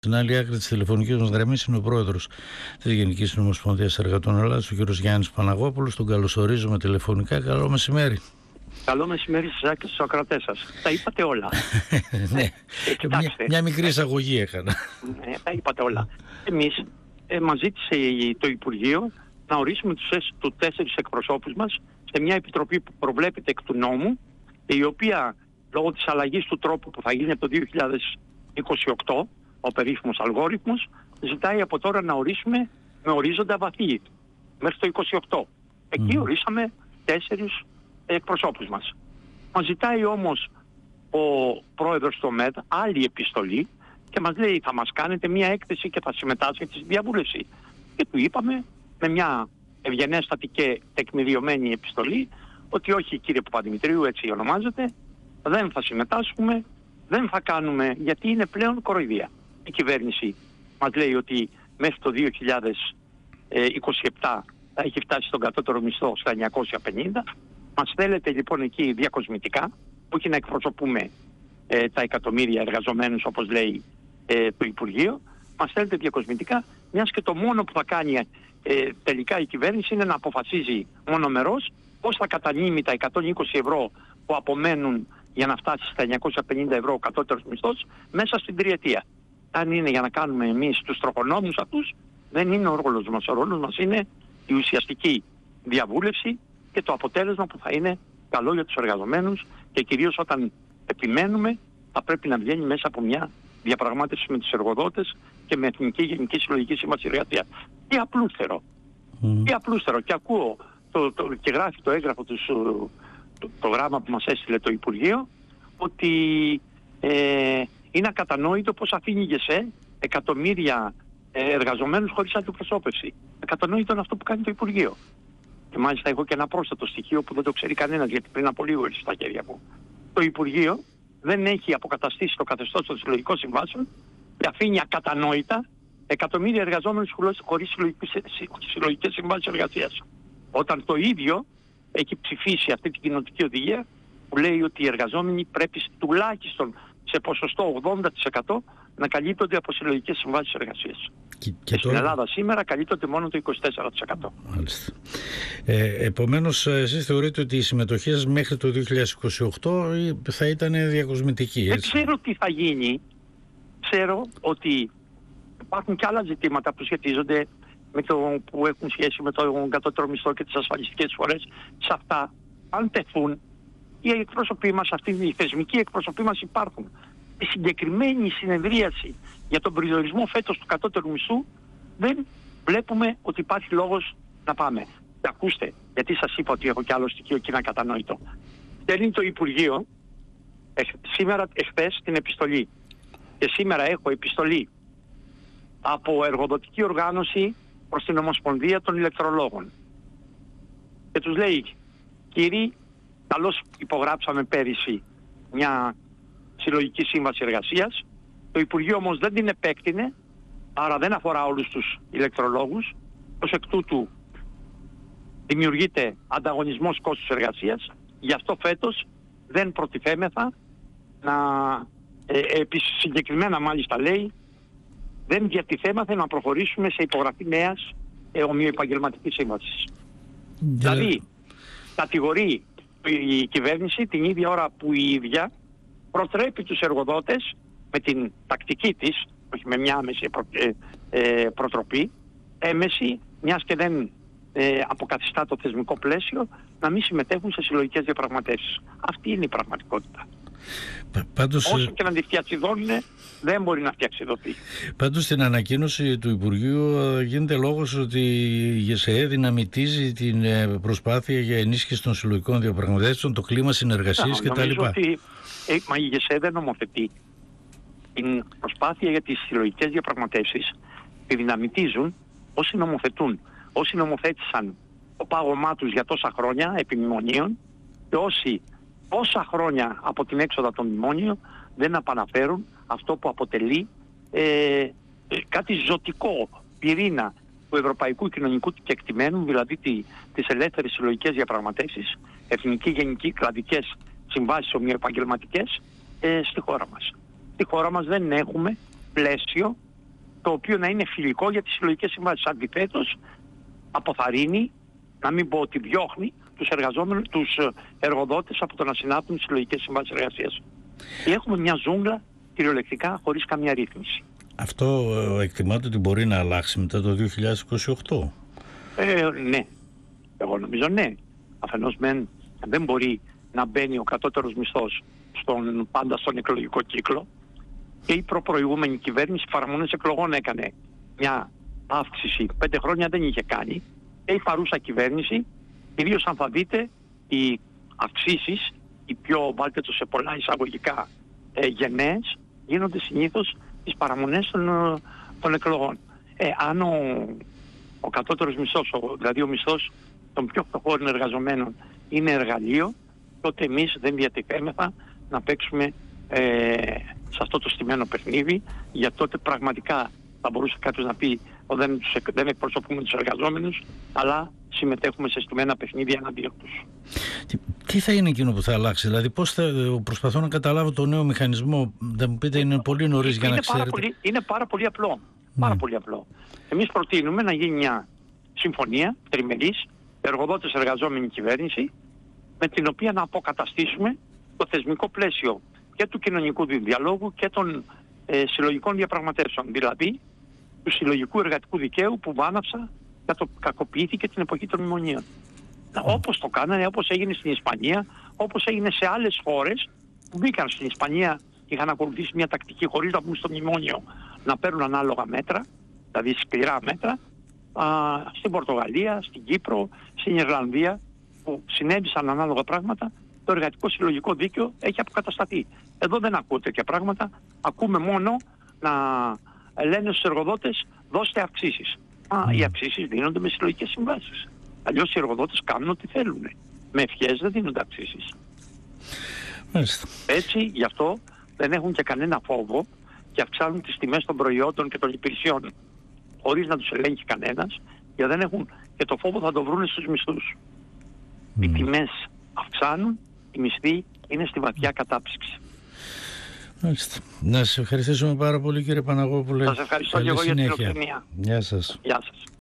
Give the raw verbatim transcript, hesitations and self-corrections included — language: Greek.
Στην άλλη άκρη της τηλεφωνικής μας γραμμής είναι ο πρόεδρος της Γενικής Ομοσπονδίας Εργατών Ελλάδας, ο κ. Γιάννης Παναγόπουλος. Τον καλωσορίζουμε τηλεφωνικά. Καλό μεσημέρι. Καλό μεσημέρι στους ακροατές σας. Τα είπατε όλα. Ναι, ε, μια, μια μικρή εισαγωγή έκανα. Ναι, τα είπατε όλα. Εμείς ε, μας ζήτησε το Υπουργείο να ορίσουμε τους, τους τέσσερις εκπροσώπους μας σε μια επιτροπή που προβλέπεται εκ του νόμου, η οποία λόγω της αλλαγής του τρόπου που θα γίνει από το δύο χιλιάδες είκοσι οκτώ, ο περίφημος αλγόριθμος, ζητάει από τώρα να ορίσουμε με ορίζοντα βαθύ μέχρι το είκοσι οκτώ. Εκεί mm. ορίσαμε τέσσερις εκπροσώπους μας. Μας ζητάει όμως ο πρόεδρος του ΟΜΕΔ άλλη επιστολή και μας λέει θα μας κάνετε μια έκθεση και θα συμμετάσχετε στη διαβούλευση. Και του είπαμε με μια ευγενέστατη και τεκμηριωμένη επιστολή ότι όχι κύριε Παπαδημητρίου, έτσι ονομάζεται, δεν θα συμμετάσχουμε, δεν θα κάνουμε, γιατί είναι πλέον κοροϊδία. Η κυβέρνηση μας λέει ότι μέχρι το δύο χιλιάδες είκοσι επτά θα έχει φτάσει στον κατώτερο μισθό στα εννιακόσια πενήντα. Μας θέλετε λοιπόν εκεί διακοσμητικά, όχι να εκπροσωπούμε ε, τα εκατομμύρια εργαζομένους όπως λέει ε, το Υπουργείο, μας θέλετε διακοσμητικά, μιας και το μόνο που θα κάνει ε, τελικά η κυβέρνηση είναι να αποφασίζει μονομερός πώς θα κατανείμει τα εκατόν είκοσι ευρώ που απομένουν για να φτάσει στα εννιακόσια πενήντα ευρώ ο κατώτερος μισθός μέσα στην τριετία. Αν είναι για να κάνουμε εμείς τους τροχονόμους αυτούς, δεν είναι ο ρόλος μας. Ο ρόλος μας είναι η ουσιαστική διαβούλευση και το αποτέλεσμα που θα είναι καλό για τους εργαζομένους και κυρίως όταν επιμένουμε θα πρέπει να βγαίνει μέσα από μια διαπραγμάτευση με τους εργοδότες και με Εθνική Γενική Συλλογική Σύμβαση Εργασίας. Τι απλούστερο. Mm. Τι απλούστερο. Και ακούω το, το, και γράφει το έγγραφο του, το, το γράμμα που μας έστειλε το Υπουργείο ότι ε, είναι ακατανόητο πως αφήνει η ΓΕΣΕ εκατομμύρια εργαζομένους χωρίς αντιπροσώπευση. Ακατανόητο είναι αυτό που κάνει το Υπουργείο. Και μάλιστα έχω και ένα πρόσθετο στοιχείο που δεν το ξέρει κανένας, γιατί πριν από λίγο ήρθε στα χέρια μου. Το Υπουργείο δεν έχει αποκαταστήσει το καθεστώς των συλλογικών συμβάσεων και αφήνει ακατανόητα εκατομμύρια εργαζόμενους χωρίς συλλογικές συμβάσεις εργασίας. Όταν το ίδιο έχει ψηφίσει αυτή την κοινοτική οδηγία που λέει ότι οι εργαζόμενοι πρέπει τουλάχιστον σε ποσοστό ογδόντα τοις εκατό να καλύπτονται από συλλογικές συμβάσεις εργασίας. Και, και στην τώρα... Ελλάδα σήμερα καλύπτονται μόνο το είκοσι τέσσερα τοις εκατό. Μάλιστα. Ε, επομένως, εσείς θεωρείτε ότι η συμμετοχή σας μέχρι το δύο χιλιάδες είκοσι οκτώ θα ήταν διακοσμητική, έτσι? Δεν ξέρω τι θα γίνει. Ξέρω ότι υπάρχουν και άλλα ζητήματα που σχετίζονται με το που έχουν σχέση με το κατώτερο μισθό και τις ασφαλιστικές εισφορές. Σε αυτά, αν τεθούν, οι εκπρόσωποι μας, αυτοί οι θεσμικοί εκπρόσωποι μας υπάρχουν. Η συγκεκριμένη συνεδρίαση για τον περιορισμό φέτος του κατώτερου μισθού δεν βλέπουμε ότι υπάρχει λόγος να πάμε. Και ακούστε, γιατί σας είπα ότι έχω και άλλο στοιχείο και είναι ακατανόητο. Στέλνει το Υπουργείο ε, σήμερα, εχθές την επιστολή. Και σήμερα έχω επιστολή από εργοδοτική οργάνωση προς την Ομοσπονδία των Ηλεκτρολόγων. Και τους λέει, κύριοι, καλώς υπογράψαμε πέρυσι μια συλλογική σύμβαση εργασίας. Το Υπουργείο όμως δεν την επέκτηνε, άρα δεν αφορά όλους τους ηλεκτρολόγους. Ως εκ τούτου δημιουργείται ανταγωνισμός κόστους εργασίας. Γι' αυτό φέτος δεν προτιθέμεθα να, ε, επί συγκεκριμένα μάλιστα λέει, δεν διατηθέμαστε να προχωρήσουμε σε υπογραφή νέας ε, ομοιοεπαγγελματικής σύμβασης. Yeah. Δηλαδή, κατηγορεί η κυβέρνηση την ίδια ώρα που η ίδια προτρέπει τους εργοδότες με την τακτική της, όχι με μια άμεση προ, ε, ε, προτροπή, έμεση, μιας και δεν ε, αποκαθιστά το θεσμικό πλαίσιο, να μην συμμετέχουν σε συλλογικές διαπραγματεύσεις. Αυτή είναι η πραγματικότητα. Πάντως, όσο και να τη φτιαξιδώνουν, δεν μπορεί να φτιαξιδωθεί. Πάντως στην ανακοίνωση του Υπουργείου γίνεται λόγος ότι η ΓΕΣΕ δυναμητίζει την προσπάθεια για ενίσχυση των συλλογικών διαπραγματεύσεων, το κλίμα συνεργασίας κτλ. Νομίζω ότι ε, μα η ΓΕΣΕ δεν νομοθετεί. Την προσπάθεια για τις συλλογικές διαπραγματεύσεις τη δυναμητίζουν όσοι νομοθετούν. Όσοι νομοθέτησαν το πάγωμά τους για τόσα χρόνια επί μνημονίων και όσοι πόσα χρόνια από την έξοδα των μνημόνιων δεν απαναφέρουν αυτό που αποτελεί ε, κάτι ζωτικό πυρήνα του ευρωπαϊκού κοινωνικού κεκτημένου, δηλαδή τι, τις ελεύθερες συλλογικές διαπραγματεύσεις, εθνική, γενική, κλαδικές συμβάσεις ομοιοεπαγγελματικές ε, στη χώρα μας. Στη χώρα μας δεν έχουμε πλαίσιο το οποίο να είναι φιλικό για τις συλλογικές συμβάσεις. Αντιθέτως, αποθαρρύνει, να μην πω ότι διώχνει, τους εργαζόμενους, τους εργοδότες από το να συνάπτουν τις συλλογικές συμβάσεις εργασίας. Και έχουμε μια ζούγκλα κυριολεκτικά χωρίς καμία ρύθμιση. Αυτό ε, εκτιμάται ότι μπορεί να αλλάξει μετά το δύο χιλιάδες είκοσι οκτώ. Ε, ναι. Εγώ νομίζω ναι. Αφενός μεν δεν μπορεί να μπαίνει ο κατώτερος μισθός στον, πάντα στον εκλογικό κύκλο, και η προπροηγούμενη κυβέρνηση παραμονές εκλογών έκανε μια αύξηση, πέντε χρόνια δεν είχε κάνει, και η παρούσα κυβέρνηση, κυρίως αν θα δείτε, οι αυξήσεις, οι πιο, βάλτε το σε πολλά εισαγωγικά, ε, γενναίες, γίνονται συνήθως τις παραμονές των, των εκλογών. Ε, αν ο, ο κατώτερος μισθός, ο, δηλαδή ο μισθός των πιο φτωχών εργαζομένων είναι εργαλείο, τότε εμείς δεν διατηθέμεθα να παίξουμε ε, σε αυτό το στημένο παιχνίδι, για τότε πραγματικά θα μπορούσε κάποιος να πει ότι δεν, δεν εκπροσωπούμε τους εργαζόμενους, αλλά συμμετέχουμε σε στημένα παιχνίδια εναντίον τους. Τι, τι θα είναι εκείνο που θα αλλάξει, δηλαδή πώς θα, προσπαθώ να καταλάβω το νέο μηχανισμό, θα μου πείτε είναι πολύ νωρίς για είναι να πάρα ξέρετε. Πολύ, είναι πάρα πολύ απλό. Ναι. Πάρα πολύ απλό. Εμείς προτείνουμε να γίνει μια συμφωνία τριμερής, εργοδότες εργαζόμενη κυβέρνηση, με την οποία να αποκαταστήσουμε το θεσμικό πλαίσιο και του κοινωνικού διαλόγου και των ε, συλλογικών διαπραγματεύσεων. Δηλαδή του συλλογικού εργατικού δικαίου που βάναυσα και το κακοποιήθηκε την εποχή των μνημονίων. Mm. Όπως το κάνανε, όπως έγινε στην Ισπανία, όπως έγινε σε άλλες χώρες που μπήκαν στην Ισπανία και είχαν ακολουθήσει μια τακτική χωρίς να μπουν στο μνημόνιο, να παίρνουν ανάλογα μέτρα, δηλαδή σκληρά μέτρα, α, στην Πορτογαλία, στην Κύπρο, στην Ιρλανδία, που συνέβησαν ανάλογα πράγματα. Το εργατικό συλλογικό δίκαιο έχει αποκατασταθεί. Εδώ δεν ακούω τέτοια πράγματα. Ακούμε μόνο να λένε στους εργοδότες δώστε αυξήσεις. Μα mm. οι αυξήσεις δίνονται με συλλογικές συμβάσεις. Αλλιώς οι εργοδότες κάνουν ό,τι θέλουν. Με ευχές δεν δίνονται αυξήσεις. Μάλιστα. Έτσι, γι' αυτό δεν έχουν και κανένα φόβο και αυξάνουν τις τιμές των προϊόντων και των υπηρεσιών χωρίς να τους ελέγχει κανένας, γιατί δεν έχουν και το φόβο θα το βρουν στους μισθούς. Mm. Οι τιμές αυξάνουν, οι μισθοί είναι στη βαθιά κατάψυξη. Μάλιστα. Να σας ευχαριστήσουμε πάρα πολύ, κύριε Παναγόπουλε. Σας ευχαριστώ και εγώ για την φιλοξενία. Γεια σας. Γεια σας.